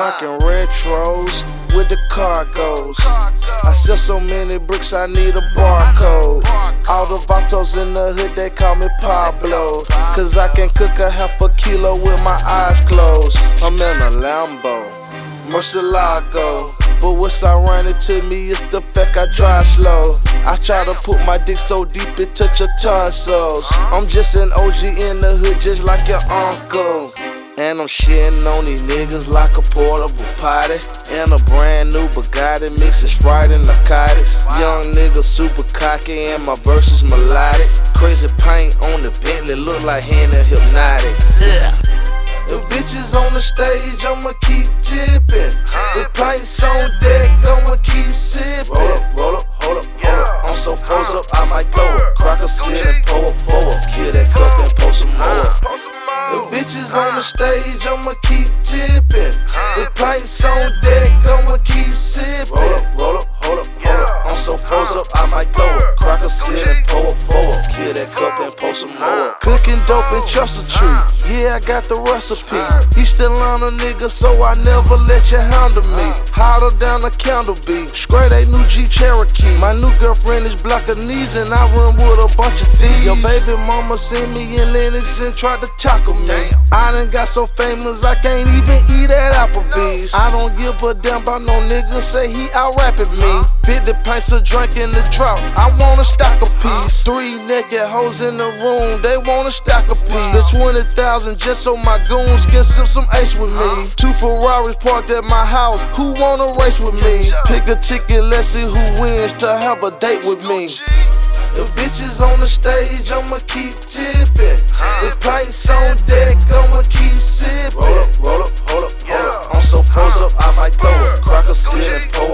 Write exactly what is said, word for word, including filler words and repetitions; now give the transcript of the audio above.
rockin' retros with the cargos. I sell so many bricks, I need a barcode. All the vatos in the hood, they call me Pablo, cause I can cook a half a kilo with my eyes closed. I'm in a Lambo, Murcielago, but what's ironic to me is the fact I drive slow. I try to put my dick so deep it touch your tonsils. I'm just an O G in the hood, just like your uncle. And I'm shitting on these niggas like a portable potty. And a brand new Bugatti, mixing Sprite and narcotics. Young nigga super cocky and my verse is melodic. Crazy paint on the Bentley, look like hand and hypnotic. Yeah. The bitches on the stage, I'ma keep tipping. The pints on deck, I'ma keep sipping. Roll up, roll up, hold up, hold up. I'm so froze up, I might throw it. Crack a sit and pour up, pour up. Kill that cup and pour some more. The bitches on the stage, I'ma keep tipping. The pints on deck, I'ma keep sipping. Roll up, roll up, hold up, hold up. I'm so froze up, I might throw it. Crack a sit and pour up, pour up. Kill that cup and pour some more. Cooking dope and trust a tree. Yeah, I got the recipe. He still on a nigga, so I never let you handle me. Hotter down the candle be. Straight a new Jeep Cherokee. My new girlfriend is Blackanese and I run with a bunch of thieves. Your baby mama seen me in Lennox and tried to tackle me. I done got so famous I can't even eat at Applebee's. I don't give a damn about no nigga say he out rapping me. fifty pints of drink in the drought, I wanna stack a piece. Three naked hoes in the room, they wanna stack a piece. The twenty thousand just so my goons can sip some ace with me. Two Ferraris parked at my house, who wanna race with me? Pick a ticket, let's see who wins to have a date with me. The bitches on the stage, I'ma keep tipping. The pints on deck, I'ma keep sipping. Roll up, roll up, hold up, hold up. I'm so froze up, I might throw it. Crack a sit and pour